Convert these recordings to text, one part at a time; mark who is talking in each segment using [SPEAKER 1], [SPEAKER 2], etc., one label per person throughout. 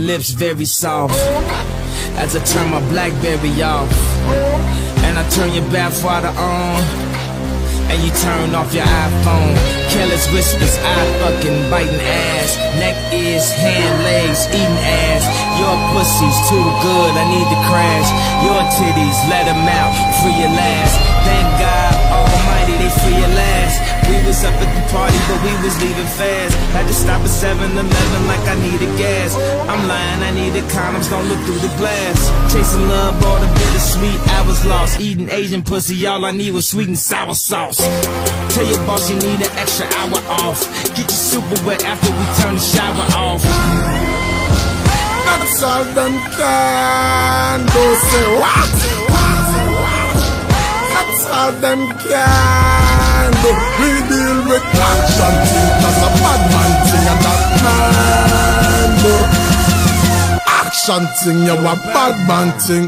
[SPEAKER 1] lips very soft as I turn my BlackBerry off, and I turn your bath water on, and you turn off your iPhone. Careless whispers, eye fucking, biting ass, neck, ears, hand, legs, eating ass. Your pussy's too good, I need to crash. Your titties, let them out, free your last. Thank God Almighty, they free your last. We was up at the party, but we was leaving fast. Had to stop at 7-Eleven like I needed gas. I'm lying, I needed condoms, don't look through the glass. Chasing love, all the bittersweet, I was lost. Eating Asian pussy, all I need was sweet and sour sauce. Tell your boss you need an extra hour off. Get your super wet after we turn the shower off.
[SPEAKER 2] That's all them can do, say what? That's all them can do. We deal with action thing, cause a bad man thing and that man do. Action thing, you a bad man thing.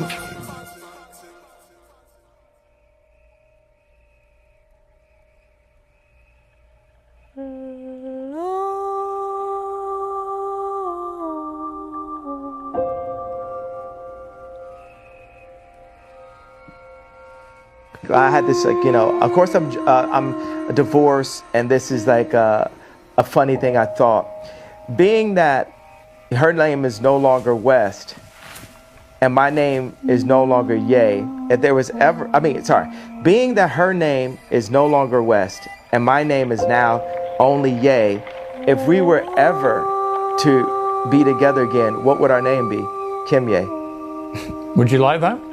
[SPEAKER 3] I had this, like, you know, of course I'm divorced, and this is like a funny thing I thought. Being that her name is no longer West, and my name is no longer Ye, if there was ever, being that her name is no longer West, and my name is now only Ye, if we were ever to be together again, what would our name be? Kim Ye.
[SPEAKER 4] Would you like that?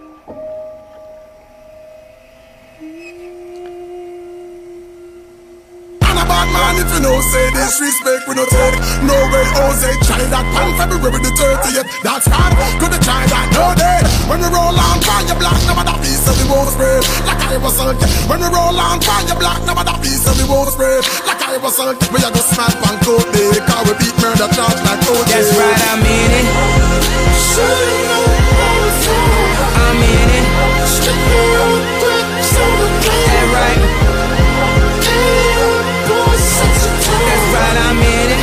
[SPEAKER 2] If you know, say disrespect, we no take no way. Jose try that on February the 30th. That's right, coulda tried that no day. When we roll on fire black, never that piece of we won't spray. Like I was sulky. When we roll on fire black, never that piece of we won't spray. Like I was sulky. We a go smack and coat day, cause we beat murder charge like OJ.
[SPEAKER 1] That's right, I'm in it. I'm in it. That's right. That's right, I'm in it.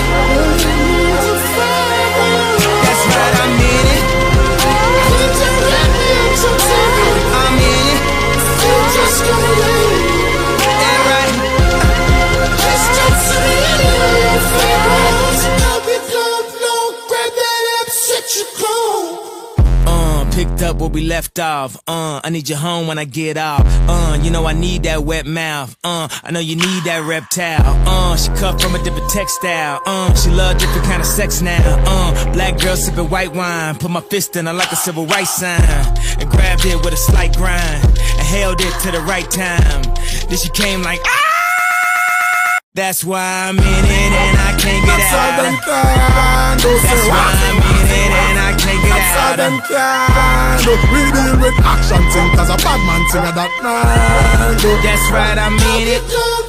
[SPEAKER 1] That's right, I'm in it. I'm in it. That's right. Picked up where we left off. I need you home when I get off. You know I need that wet mouth. I know you need that reptile. She cut from a different textile. She love different kind of sex now. Black girl sipping white wine. Put my fist in her like a civil rights sign, and grabbed it with a slight grind, and held it to the right time. Then she came like ah! That's why I'm in it and I can't get out. That's why I'm in it and I can't get out.
[SPEAKER 2] We deal with action thing, cause a bad man thing of that man.
[SPEAKER 1] That's right, I'm in it.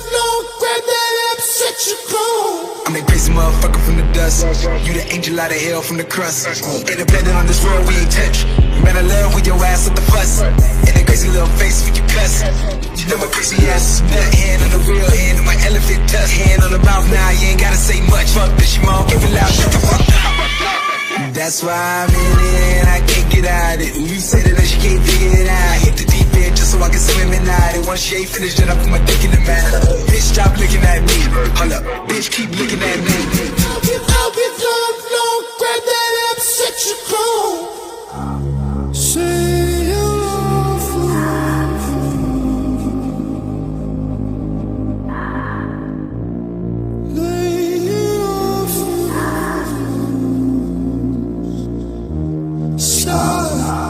[SPEAKER 5] I'm that crazy motherfucker from the dust. You the angel out of hell from the crust. Independent on this world, we ain't touch. You better love with your ass with the fuss. And that crazy little face with your cuss. You know my crazy ass is nut. Hand on the real hand of my elephant tusk. Hand on the mouth now, you ain't gotta say much. Fuck this, you mom, give it loud, shut the fuck up. That's why I'm in it and I can't get out of it. You say that she can't figure it out. Hit the deep end just so I can swim in out. And once she ain't finished, then I put my dick in the mouth. Bitch, stop looking at me. Hold up, bitch, keep looking at me.
[SPEAKER 2] I'll be gone, grab that up, set you cold. Say hello for lay it off. Stop.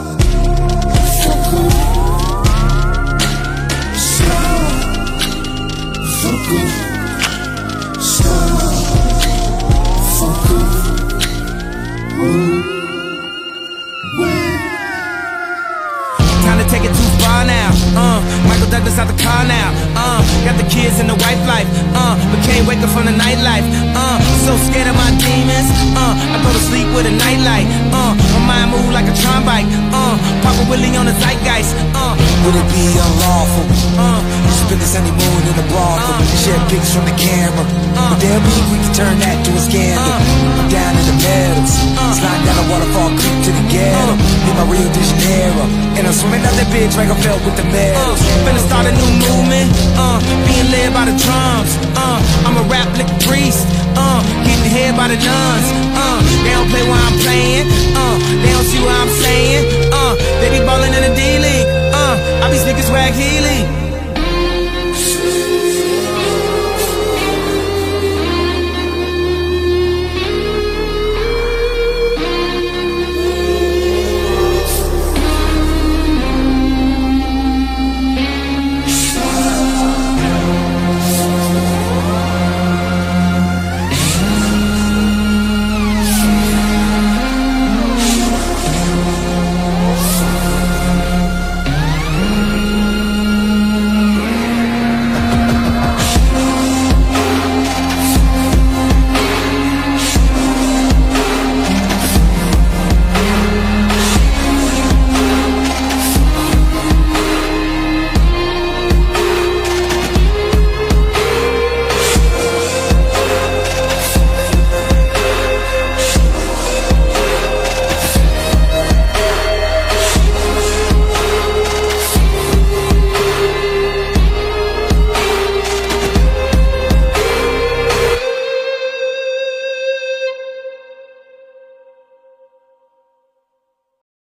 [SPEAKER 1] Time to take it too far now. Michael Douglas out the car now. Got the kids and the wife life. But can't wake up from the nightlife. So scared of my demons. I go to sleep with a nightlight. My mind move like a trombite. Papa Willie on the zeitgeist.
[SPEAKER 5] Would it be unlawful?
[SPEAKER 1] You
[SPEAKER 5] Spend this honeymoon in the brothel, share pics from the camera. But damn we can turn that to a scandal. I'm down in the meadows, sliding down a waterfall creek to the ghetto. In my Rio de Janeiro, and I'm swimming out that bitch like I felt with the medals.
[SPEAKER 1] Finna start a new movement, being led by the drums. I'm a rap lick priest, getting head by the nuns. They don't play while I'm playing, they don't see where